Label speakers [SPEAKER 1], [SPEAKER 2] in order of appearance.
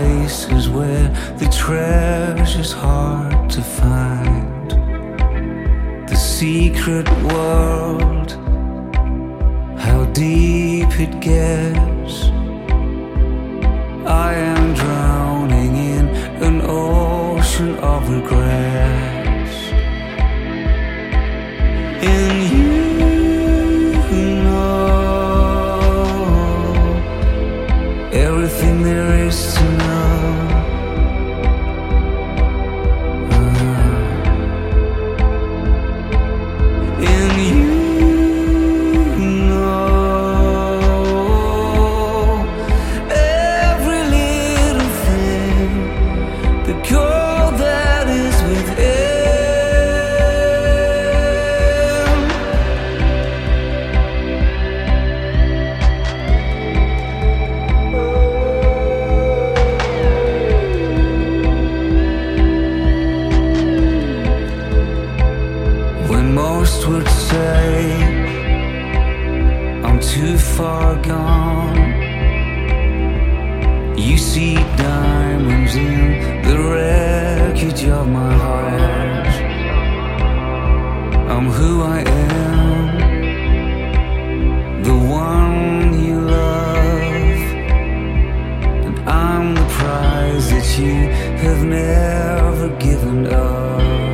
[SPEAKER 1] places where the treasure's hard to find. The secret world, how deep it gets. I am drowning in an ocean of regrets. And you know everything there is to know. And you know every little thing, the girl that is within. When most would say I'm too far gone, you see diamonds in the wreckage of my heart. I'm who I am, the one you love, and I'm the prize that you have never given up.